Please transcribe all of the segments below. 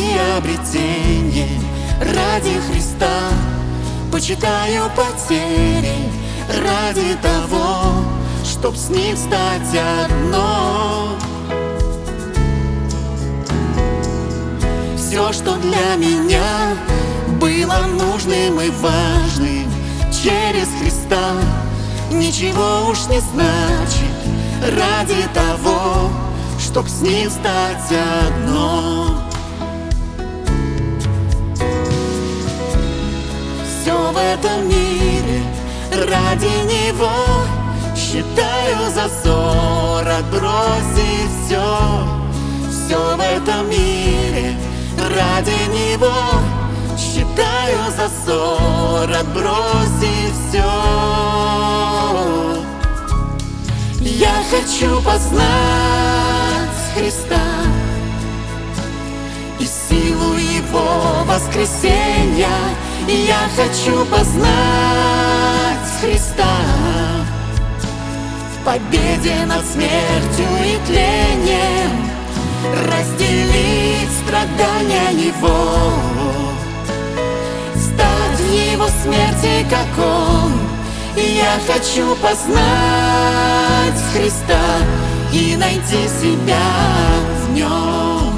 приобретение. Ради Христа почитаю потери, ради того, чтоб с Ним стать одно. Все, что для меня было нужным и важным, через Христа ничего уж не значит. Ради того, чтоб с Ним стать одно. Все в этом мире ради Него считаю за ссор, отбросив все. Все в этом мире ради Него считаю за ссор, отбросив все. Я хочу познать Христа и силу Его воскресения. Я хочу познать Христа в победе над смертью и тлением, разделить страдания Его, стать в Его смерти, как Он. Я хочу познать Христа и найти себя в Нем.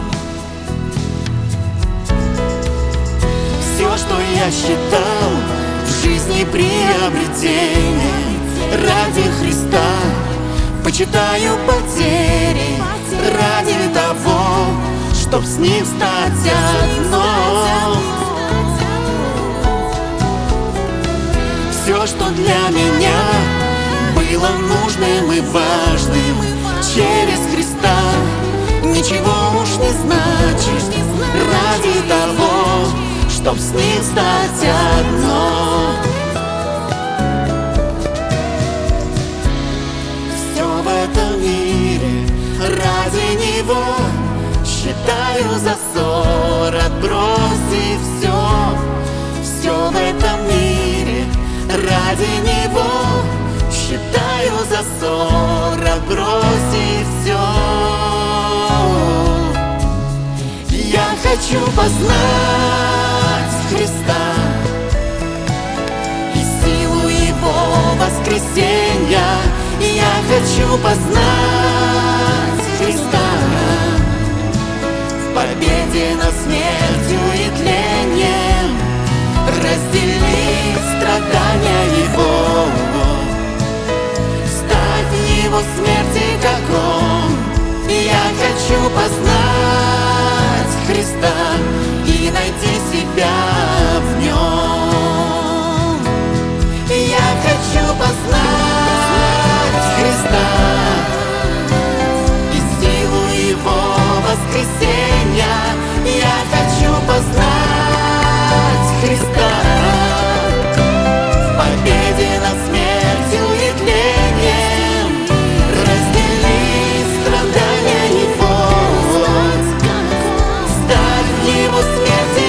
Все, что я считал в жизни приобретением, ради Христа почитаю потери, ради того, чтоб с Ним стать одно. Все, что для меня было нужным и важным, через Христа ничего уж не значит. Ради того, чтоб с Ним стать одно. Все в этом мире ради Него считаю за ссор, отбросив все. Все в этом мире ради Него считаю за ссор, отбросив все. Я хочу познать Христа и силу Его воскресения. Я хочу познать Христа в победе над смертью и тлением, разделить страдания Его, стать в Его смерти, как Он. Я хочу познать Христа и найти себя в Нем. Я хочу познать Христа и силу Его воскресения. Я хочу познать Христа в победе над смертью и тлением, разделить страдания Его, стать в Его смерти,